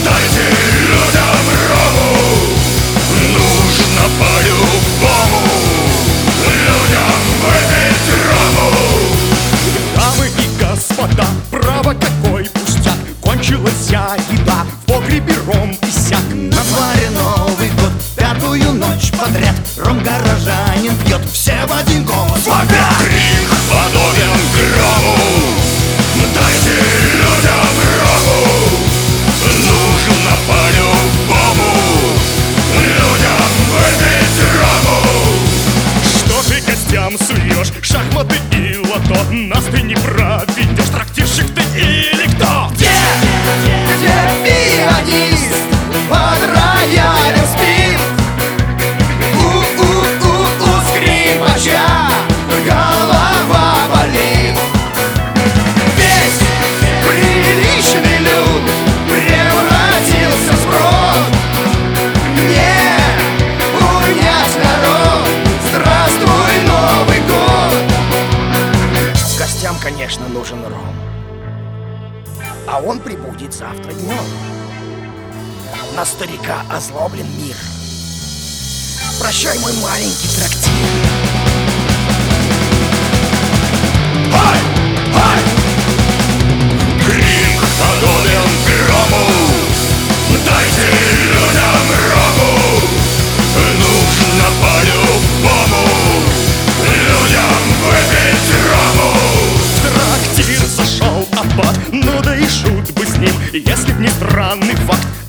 Дайте людям рому, нужно по-любому людям выпить рому. Дамы и господа, право какой пустяк, кончилась вся еда, в погребе ром иссяк. На дворе Новый год, пятую ночь подряд ром горожанин пьет, все в один голос вопят. Крик подобен грому, дайте людям рому, нужно по-любому людям выпить рому. Что ты гостям суешь, шахматы и лото, нас ты не проведешь, трактирщик ты или кто? Где пианист под роялем спит? У скрипача голова болит. Весь приличный люд превратился в сброд. Не унять народ, здравствуй, Новый год. Гостям, конечно, нужен ром, а он прибудет завтра днем. На старика озлоблен мир. Прощай, мой маленький трактир. Ай! Ай! Крик подобен грому, дайте людям рому, нужно по-любому людям выпить рому. В трактир зашел аббат, ну да и шут бы с ним, если б не странный факт.